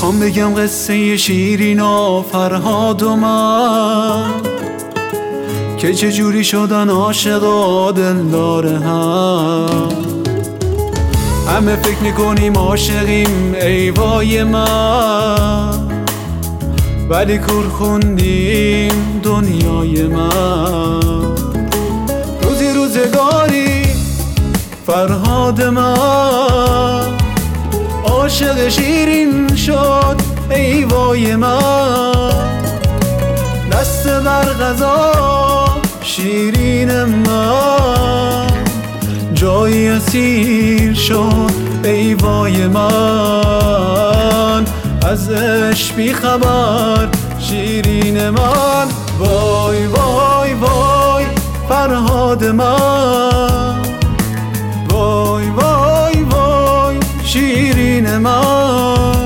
میخوام بگم قصه شیرین و فرهاد و من که چجوری شدن عاشق و دلدار هم. همه فکر میکنیم عاشقیم ای وای من، ولی کور خوندیم دنیای من. روزی روزگاری فرهاد من عاشق شیرین شد ای وای من. دست بر غذا شیرین من جایی اسیر شد ای وای من. از عشق بی خبر شیرین من. وای وای وای فرهاد من، وای وای وای شیرین من.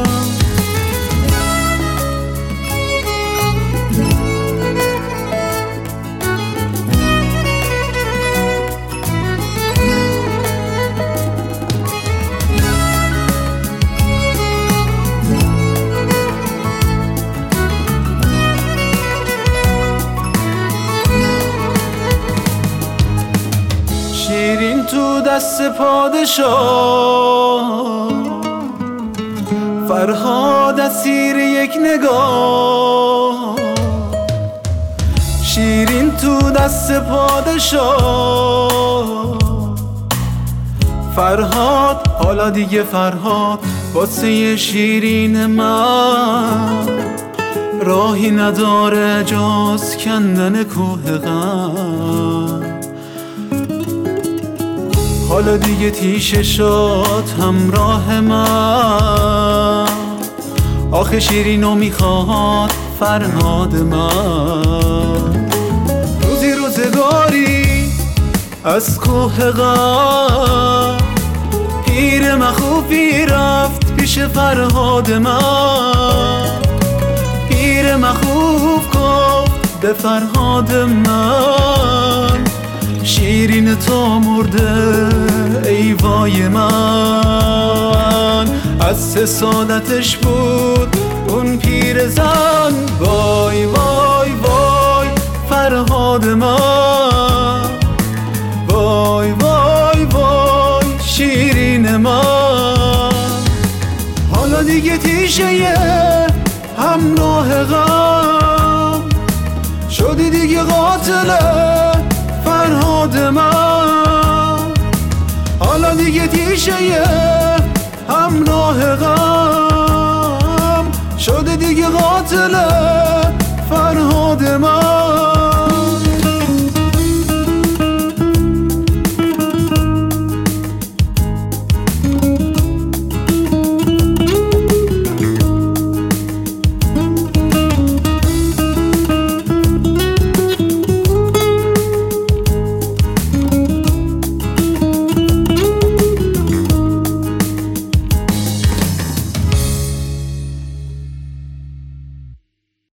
شیرین تو دست پادشاه، فرهاد اسیر یک نگاه. شیرین تو دست پادشاه، فرهاد حالا دیگه فرهاد واسه شیرین من راهی نداره جز کندن کوه غم. حالا دیگه تیشه شد همراه من، آخه شیرینو میخواد فرهاد من. روزی روزگاری از کوه غم پیر مخوفی رفت پیش فرهاد من. پیر مخوف گفت به فرهاد من شیرین تو مرده ای وای من. از حسادتش بود اون پیرزن. وای وای وای فرهاد من، وای وای وای شیرین من. حالا دیگه تیشه همراه غم شدی دیگه قاتل فرهاد من. حالا دیگه تیشه همراه غم شده دیگه قاتل